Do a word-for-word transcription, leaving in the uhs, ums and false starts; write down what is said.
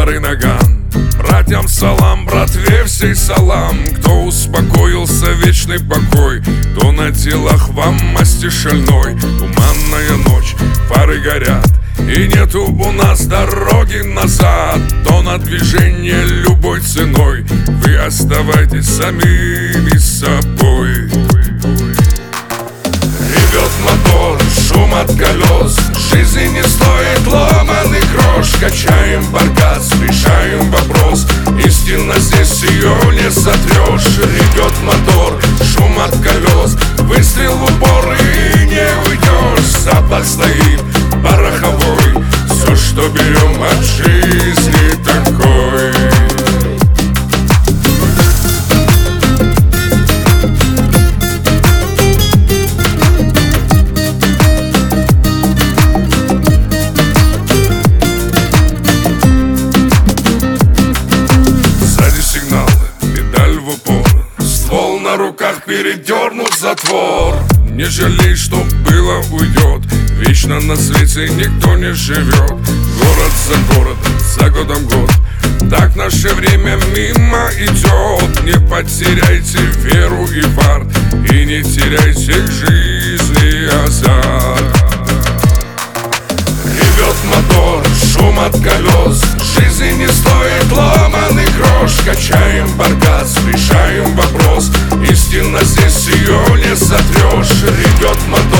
Старый наган. Братьям салам, братве всей салам. Кто успокоился, вечный покой. То на телах вам масти шальной. Туманная ночь, фары горят, и нету у нас дороги назад. То на движение любой ценой. Вы оставайтесь самими собой. Ревет мотор, шум от колес. Жизни не стоит ломаный грош. Качаем баркас, решаем вопрос. Истинно здесь ее не сотрешь. Ревет мотор, шум от колес. Выстрел в упор и не уйдешь. Запах стоит пороховой. Все, что берем от жизни такой. На руках передернут затвор. Не жалей, что было, уйдет. Вечно на свете никто не живет. Город за городом, за годом год. Так наше время мимо идет. Не потеряйте веру и фарт, и не теряйте к жизни азарт. Ревет мотор, шум от колес. Жизни не стоит ломаный грош. Качаем баркас, решаем вопрос. Истинно здесь ее не сотрешь. Ревет мотор.